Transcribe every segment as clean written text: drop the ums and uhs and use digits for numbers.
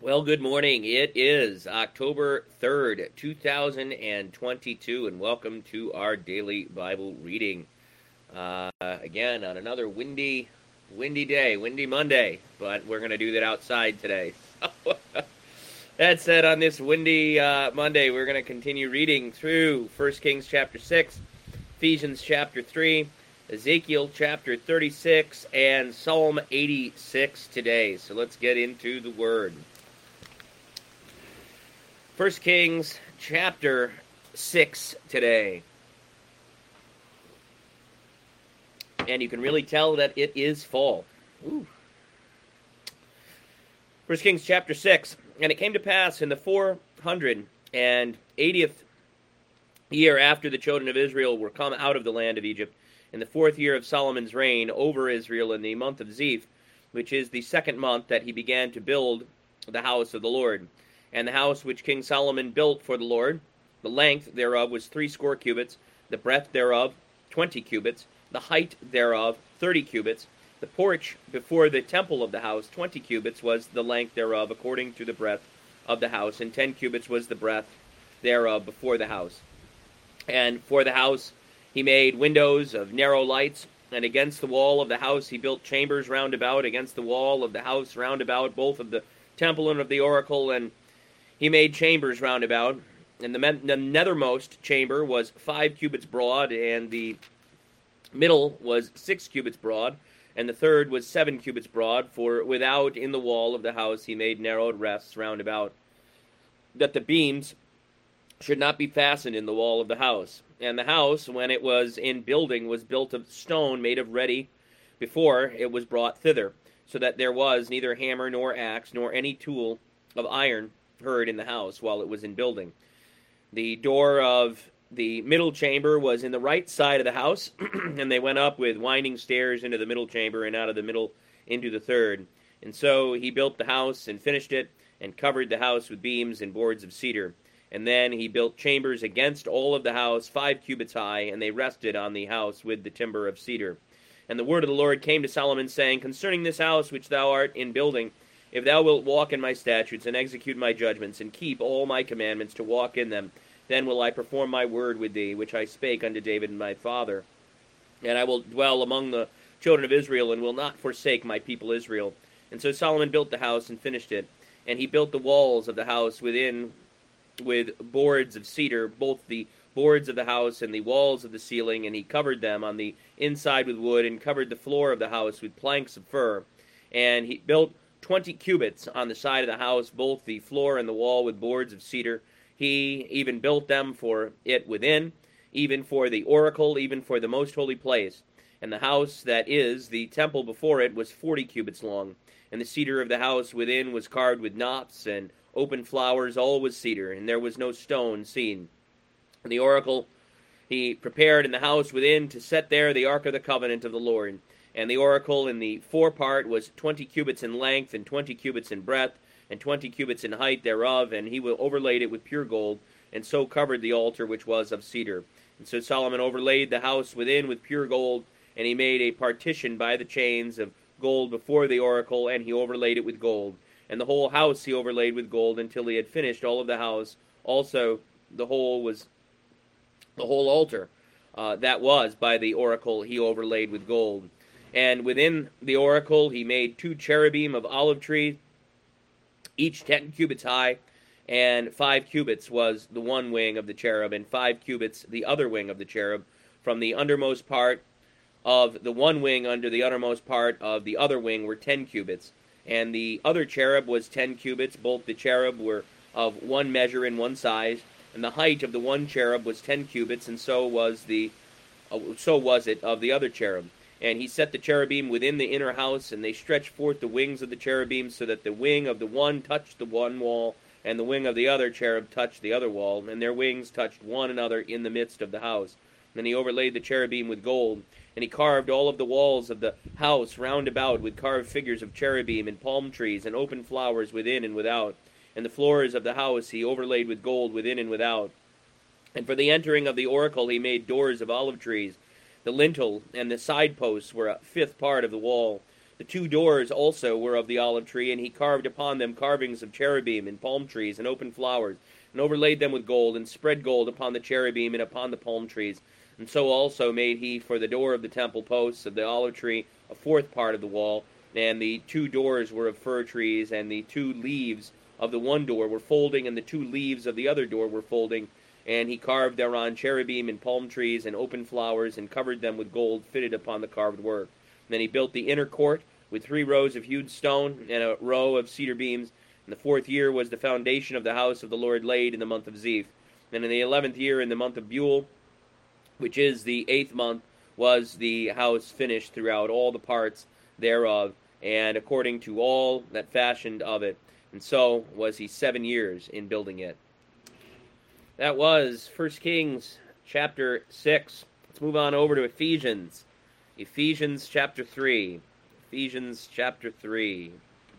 Well, good morning. It is October 3rd, 2022, and welcome to our daily Bible reading. Again, on another windy day, windy Monday, but we're going to do that outside today. That said, on this windy Monday, we're going to continue reading through 1 Kings chapter 6, Ephesians chapter 3, Ezekiel chapter 36, and Psalm 86 today. So let's get into the Word. 1 Kings chapter 6 today. And you can really tell that it is fall. Ooh. 1 Kings chapter 6. And it came to pass in the 480th year after the children of Israel were come out of the land of Egypt, in the 4th year of Solomon's reign over Israel, in the month of Ziph, which is the 2nd month, that he began to build the house of the Lord. And the house which King Solomon built for the Lord, the length thereof was 60 cubits, the breadth thereof 20 cubits, the height thereof 30 cubits. The porch before the temple of the house 20 cubits was the length thereof according to the breadth of the house, and 10 cubits was the breadth thereof before the house. And for the house he made windows of narrow lights, and against the wall of the house he built chambers round about, against the wall of the house round about, both of the temple and of the oracle, and he made chambers round about, and the nethermost chamber was 5 cubits broad, and the middle was 6 cubits broad, and the third was 7 cubits broad, for without in the wall of the house he made narrowed rests round about, that the beams should not be fastened in the wall of the house. And the house, when it was in building, was built of stone made of ready before it was brought thither, so that there was neither hammer nor axe nor any tool of iron heard in the house while it was in building. The door of the middle chamber was in the right side of the house, and they went up with winding stairs into the middle chamber, and out of the middle into the third. And so he built the house and finished it, and covered the house with beams and boards of cedar. And then he built chambers against all of the house 5 cubits high, and they rested on the house with the timber of cedar. And the word of the Lord came to Solomon, saying, Concerning this house which thou art in building, if thou wilt walk in my statutes, and execute my judgments, and keep all my commandments to walk in them, then will I perform my word with thee, which I spake unto David my father. And I will dwell among the children of Israel, and will not forsake my people Israel. And so Solomon built the house and finished it. And he built the walls of the house within with boards of cedar, both the boards of the house and the walls of the ceiling, and he covered them on the inside with wood, and covered the floor of the house with planks of fir. And he built 20 cubits on the side of the house, both the floor and the wall with boards of cedar. He even built them for it within, even for the oracle, even for the most holy place. And the house that is the temple before it was 40 cubits long. And the cedar of the house within was carved with knops and open flowers, all was cedar, and there was no stone seen. And the oracle he prepared in the house within to set there the ark of the covenant of the Lord. And the oracle in the forepart was 20 cubits in length, and 20 cubits in breadth, and 20 cubits in height thereof, and he overlaid it with pure gold, and so covered the altar which was of cedar. And so Solomon overlaid the house within with pure gold, and he made a partition by the chains of gold before the oracle, and he overlaid it with gold. And the whole house he overlaid with gold until he had finished all of the house. Also the whole altar that was by the oracle he overlaid with gold. And within the oracle he made 2 cherubim of olive tree, each 10 cubits high, and 5 cubits was the one wing of the cherub, and 5 cubits the other wing of the cherub, from the undermost part of the one wing unto the uttermost part of the other wing were 10 cubits. And the other cherub was 10 cubits, both the cherub were of one measure and one size, and the height of the one cherub was 10 cubits, and so was it of the other cherub. And he set the cherubim within the inner house, and they stretched forth the wings of the cherubim, so that the wing of the one touched the one wall, and the wing of the other cherub touched the other wall, and their wings touched one another in the midst of the house. Then he overlaid the cherubim with gold, and he carved all of the walls of the house round about with carved figures of cherubim and palm trees and open flowers within and without. And the floors of the house he overlaid with gold within and without. And for the entering of the oracle he made doors of olive trees. The lintel and the side posts were a 5th part of the wall. The 2 doors also were of the olive tree, and he carved upon them carvings of cherubim and palm trees and open flowers, and overlaid them with gold, and spread gold upon the cherubim and upon the palm trees. And so also made he for the door of the temple posts of the olive tree a 4th part of the wall, and the 2 doors were of fir trees, and the 2 leaves of the one door were folding, and the 2 leaves of the other door were folding. And he carved thereon cherubim and palm trees and open flowers, and covered them with gold fitted upon the carved work. And then he built the inner court with 3 rows of hewed stone and a row of cedar beams. And the 4th year was the foundation of the house of the Lord laid in the month of Ziph. And in the 11th year, in the month of Buel, which is the 8th month, was the house finished throughout all the parts thereof, and according to all that fashioned of it. And so was he 7 years in building it. That was 1 Kings chapter 6. Let's move on over to Ephesians. Ephesians chapter 3. Ephesians chapter 3.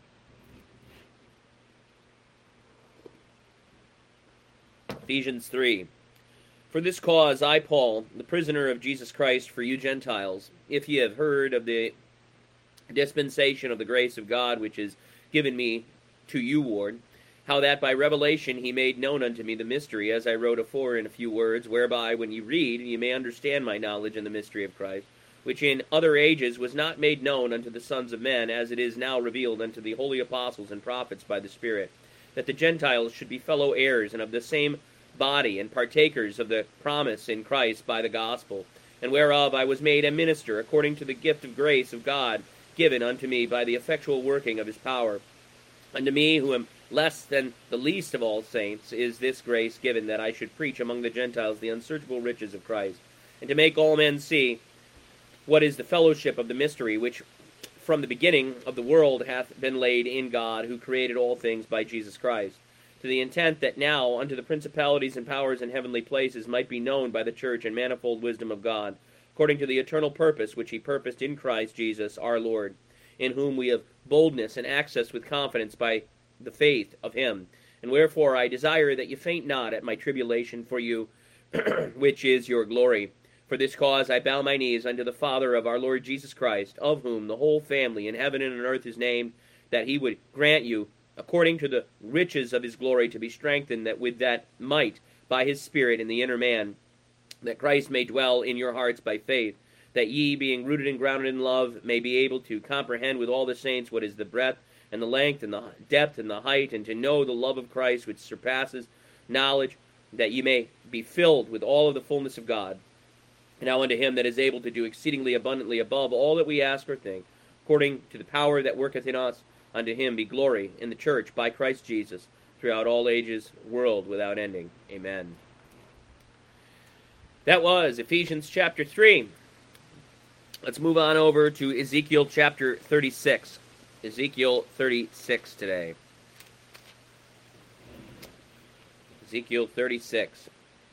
Ephesians 3. For this cause I, Paul, the prisoner of Jesus Christ for you Gentiles, if ye have heard of the dispensation of the grace of God which is given me to you ward, how that by revelation he made known unto me the mystery, as I wrote afore in a few words, whereby when ye read ye may understand my knowledge in the mystery of Christ, which in other ages was not made known unto the sons of men, as it is now revealed unto the holy apostles and prophets by the Spirit, that the Gentiles should be fellow heirs and of the same body, and partakers of the promise in Christ by the gospel, and whereof I was made a minister according to the gift of grace of God given unto me by the effectual working of his power. Unto me, who am less than the least of all saints, is this grace given, that I should preach among the Gentiles the unsearchable riches of Christ, and to make all men see what is the fellowship of the mystery, which from the beginning of the world hath been laid in God, who created all things by Jesus Christ, to the intent that now unto the principalities and powers in heavenly places might be known by the church and manifold wisdom of God, according to the eternal purpose which he purposed in Christ Jesus our Lord, in whom we have boldness and access with confidence by the faith of him. And wherefore I desire that ye faint not at my tribulation for you, which is your glory. For this cause I bow my knees unto the Father of our Lord Jesus Christ, of whom the whole family in heaven and on earth is named, that he would grant you, according to the riches of his glory, to be strengthened that with that might by his Spirit in the inner man, that Christ may dwell in your hearts by faith, that ye, being rooted and grounded in love, may be able to comprehend with all the saints what is the breadth and the length and the depth and the height, and to know the love of Christ which surpasses knowledge, that ye may be filled with all of the fullness of God. And now unto him that is able to do exceedingly abundantly above all that we ask or think, according to the power that worketh in us, unto him be glory in the church by Christ Jesus, throughout all ages, world without ending. Amen. That was Ephesians chapter 3. Let's move on over to Ezekiel chapter 36. Ezekiel 36 today. Ezekiel 36.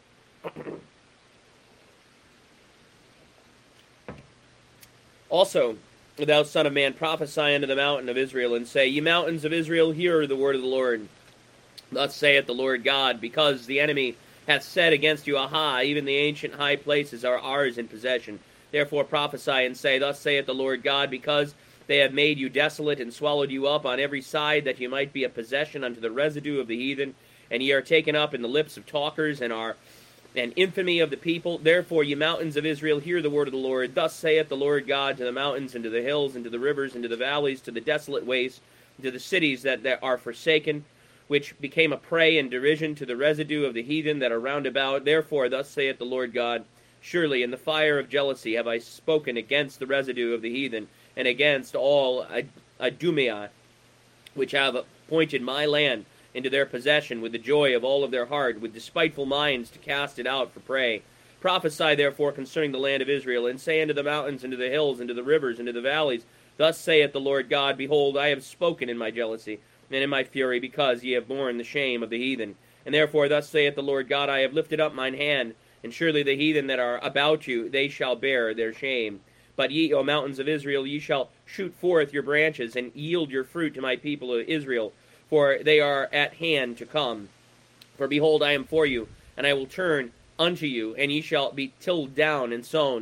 Also, thou son of man, prophesy unto the mountain of Israel, and say, Ye mountains of Israel, hear the word of the Lord. Thus saith the Lord God, because the enemy hath said against you, Aha, even the ancient high places are ours in possession. Therefore prophesy and say, Thus saith the Lord God, because they have made you desolate and swallowed you up on every side, that you might be a possession unto the residue of the heathen, and ye are taken up in the lips of talkers, and are an infamy of the people. Therefore, ye mountains of Israel, hear the word of the Lord. Thus saith the Lord God to the mountains, and to the hills, and to the rivers, and to the valleys, to the desolate wastes, and to the cities that are forsaken, which became a prey and derision to the residue of the heathen that are round about. Therefore, thus saith the Lord God, Surely in the fire of jealousy have I spoken against the residue of the heathen, and against all Idumea, which have appointed my land into their possession with the joy of all of their heart, with despiteful minds to cast it out for prey. Prophesy therefore concerning the land of Israel, and say unto the mountains, and to the hills, and to the rivers, and to the valleys, Thus saith the Lord God, Behold, I have spoken in my jealousy, and in my fury, because ye have borne the shame of the heathen. And therefore thus saith the Lord God, I have lifted up mine hand, and surely the heathen that are about you, they shall bear their shame. But ye, O mountains of Israel, ye shall shoot forth your branches, and yield your fruit to my people of Israel, for they are at hand to come. For behold, I am for you, and I will turn unto you, and ye shall be tilled down and sown,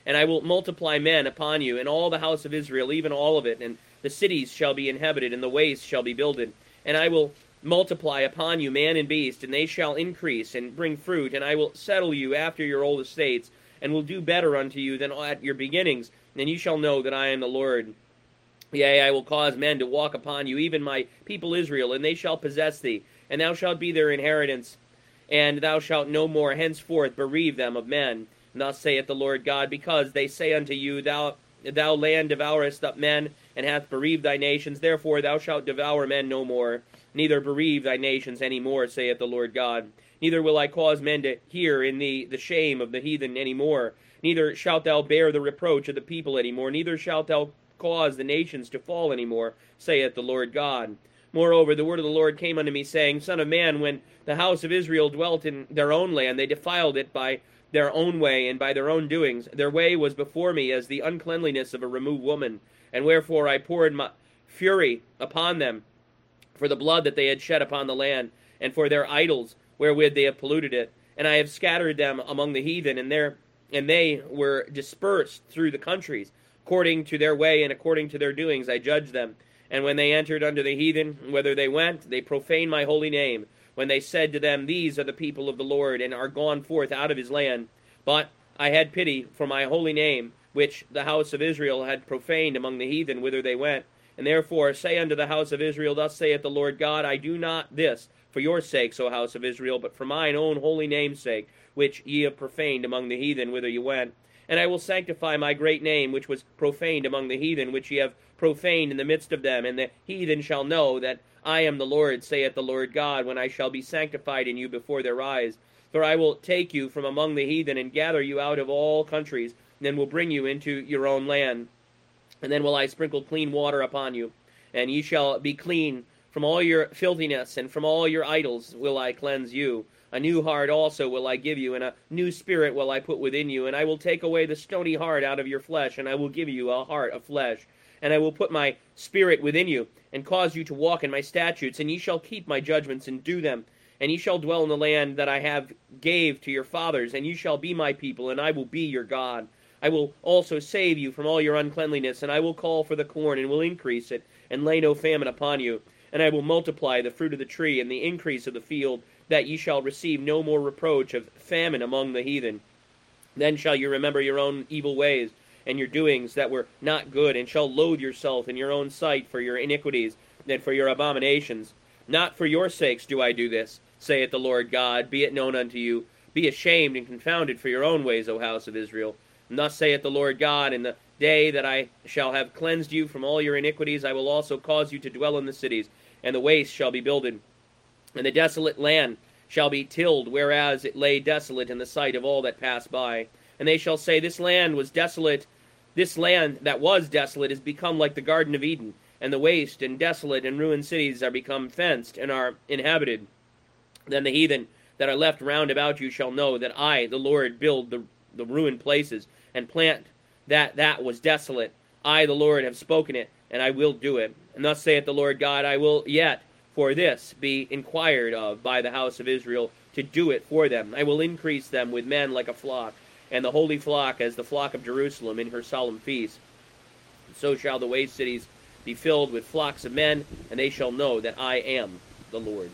And I will multiply men upon you, and all the house of Israel, even all of it, and the cities shall be inhabited, and the wastes shall be builded. And I will multiply upon you man and beast, and they shall increase and bring fruit, and I will settle you after your old estates, and will do better unto you than at your beginnings, and you shall know that I am the Lord. Yea, I will cause men to walk upon you, even my people Israel, and they shall possess thee, and thou shalt be their inheritance, and thou shalt no more henceforth bereave them of men. And thus saith the Lord God, because they say unto you, Thou land devourest up men, and hath bereaved thy nations, therefore thou shalt devour men no more, neither bereave thy nations any more, saith the Lord God. Neither will I cause men to hear in thee the shame of the heathen any more, neither shalt thou bear the reproach of the people any more, neither shalt thou cause the nations to fall any more, saith the Lord God. Moreover, the word of the Lord came unto me, saying, Son of man, when the house of Israel dwelt in their own land, they defiled it by their own way and by their own doings. Their way was before me as the uncleanliness of a removed woman, and wherefore I poured my fury upon them for the blood that they had shed upon the land, and for their idols wherewith they have polluted it. And I have scattered them among the heathen, and they were dispersed through the countries. According to their way and according to their doings I judged them. And when they entered unto the heathen, whither they went, they profaned my holy name, when they said to them, These are the people of the Lord, and are gone forth out of his land. But I had pity for my holy name, which the house of Israel had profaned among the heathen whither they went. And therefore say unto the house of Israel, Thus saith the Lord God, I do not this for your sakes, O house of Israel, but for mine own holy name's sake, which ye have profaned among the heathen whither ye went. And I will sanctify my great name, which was profaned among the heathen, which ye have profaned in the midst of them. And the heathen shall know that I am the Lord, saith the Lord God, when I shall be sanctified in you before their eyes. For I will take you from among the heathen, and gather you out of all countries, and then will bring you into your own land. And then will I sprinkle clean water upon you, and ye shall be clean. From all your filthiness and from all your idols will I cleanse you. A new heart also will I give you, and a new spirit will I put within you. And I will take away the stony heart out of your flesh, and I will give you a heart of flesh. And I will put my spirit within you, and cause you to walk in my statutes, and ye shall keep my judgments and do them. And ye shall dwell in the land that I have gave to your fathers, and ye shall be my people, and I will be your God. I will also save you from all your uncleanliness, and I will call for the corn, and will increase it, and lay no famine upon you. And I will multiply the fruit of the tree, and the increase of the field, that ye shall receive no more reproach of famine among the heathen. Then shall you remember your own evil ways, and your doings that were not good, and shall loathe yourself in your own sight for your iniquities, and for your abominations. Not for your sakes do I do this, saith the Lord God, be it known unto you. Be ashamed and confounded for your own ways, O house of Israel. And thus saith the Lord God, in the day that I shall have cleansed you from all your iniquities, I will also cause you to dwell in the cities, and the wastes shall be builded. And the desolate land shall be tilled, whereas it lay desolate in the sight of all that pass by. And they shall say, This land was desolate. This land that was desolate is become like the Garden of Eden, and the waste and desolate and ruined cities are become fenced and are inhabited. Then the heathen that are left round about you shall know that I, the Lord, build the ruined places, and plant that was desolate. I, the Lord, have spoken it, and I will do it. And thus saith the Lord God, I will yet for this be inquired of by the house of Israel, to do it for them. I will increase them with men like a flock, and the holy flock as the flock of Jerusalem in her solemn feast. And so shall the waste cities be filled with flocks of men, and they shall know that I am the Lord.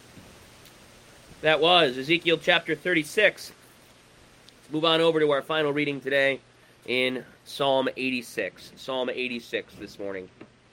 That was Ezekiel chapter 36. Let's move on over to our final reading today in Psalm 86. Psalm 86 this morning.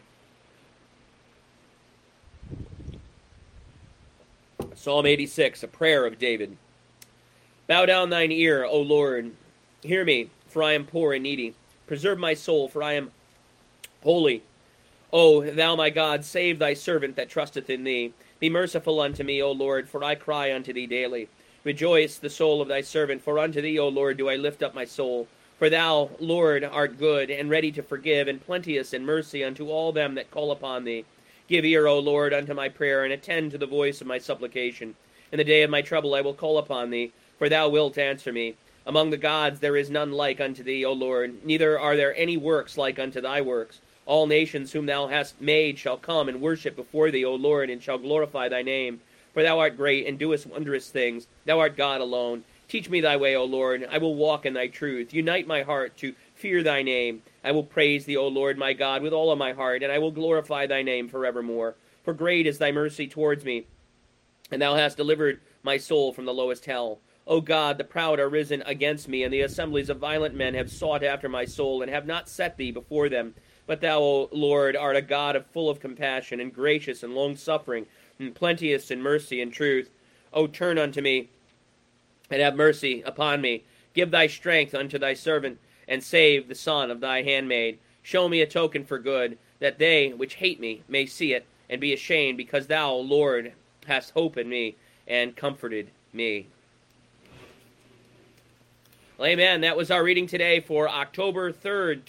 Psalm 86, a prayer of David. Bow down thine ear, O Lord. Hear me, for I am poor and needy. Preserve my soul, for I am holy. O thou my God, save thy servant that trusteth in thee. Be merciful unto me, O Lord, for I cry unto thee daily. Rejoice the soul of thy servant, for unto thee, O Lord, do I lift up my soul. For thou, Lord, art good, and ready to forgive, and plenteous in mercy unto all them that call upon thee. Give ear, O Lord, unto my prayer, and attend to the voice of my supplication. In the day of my trouble I will call upon thee, for thou wilt answer me. Among the gods there is none like unto thee, O Lord, neither are there any works like unto thy works. All nations whom thou hast made shall come and worship before thee, O Lord, and shall glorify thy name. For thou art great, and doest wondrous things. Thou art God alone. Teach me thy way, O Lord. I will walk in thy truth. Unite my heart to fear thy name. I will praise thee, O Lord my God, with all of my heart, and I will glorify thy name forevermore. For great is thy mercy towards me, and thou hast delivered my soul from the lowest hell. O God, the proud are risen against me, and the assemblies of violent men have sought after my soul, and have not set thee before them. But thou, O Lord, art a God full of compassion, and gracious, and long-suffering, and plenteous in mercy and truth. O turn unto me, and have mercy upon me. Give thy strength unto thy servant, and save the son of thy handmaid. Show me a token for good, that they which hate me may see it, and be ashamed, because thou, Lord, hast hope in me, and comforted me. Well, amen. That was our reading today for October 3rd,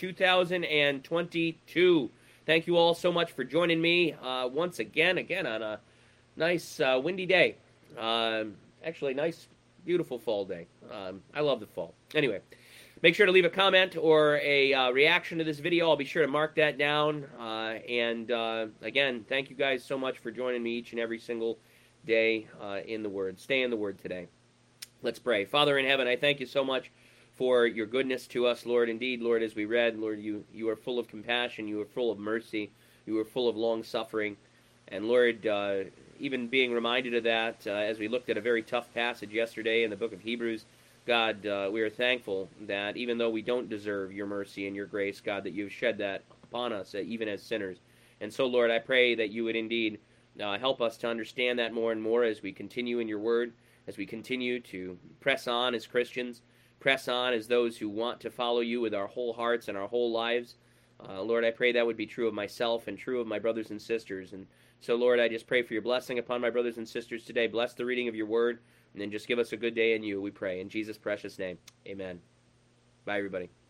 2022. Thank you all so much for joining me once again on a nice windy day. Actually, nice, beautiful fall day. I love the fall. Anyway, make sure to leave a comment or a reaction to this video. I'll be sure to mark that down. Again, thank you guys so much for joining me each and every single day in the Word. Stay in the Word today. Let's pray. Father in heaven, I thank you so much for your goodness to us, Lord. Indeed, Lord, as we read, Lord, you are full of compassion, you are full of mercy, you are full of long-suffering. And Lord, even being reminded of that as we looked at a very tough passage yesterday in the book of Hebrews, God, we are thankful that even though we don't deserve your mercy and your grace, God, that you've shed that upon us, even as sinners. And so, Lord, I pray that you would indeed help us to understand that more and more as we continue in your word, as we continue to press on as Christians, press on as those who want to follow you with our whole hearts and our whole lives. Lord, I pray that would be true of myself and true of my brothers and sisters. And so, Lord, I just pray for your blessing upon my brothers and sisters today. Bless the reading of your word, and then just give us a good day in you, we pray. In Jesus' precious name, amen. Bye, everybody.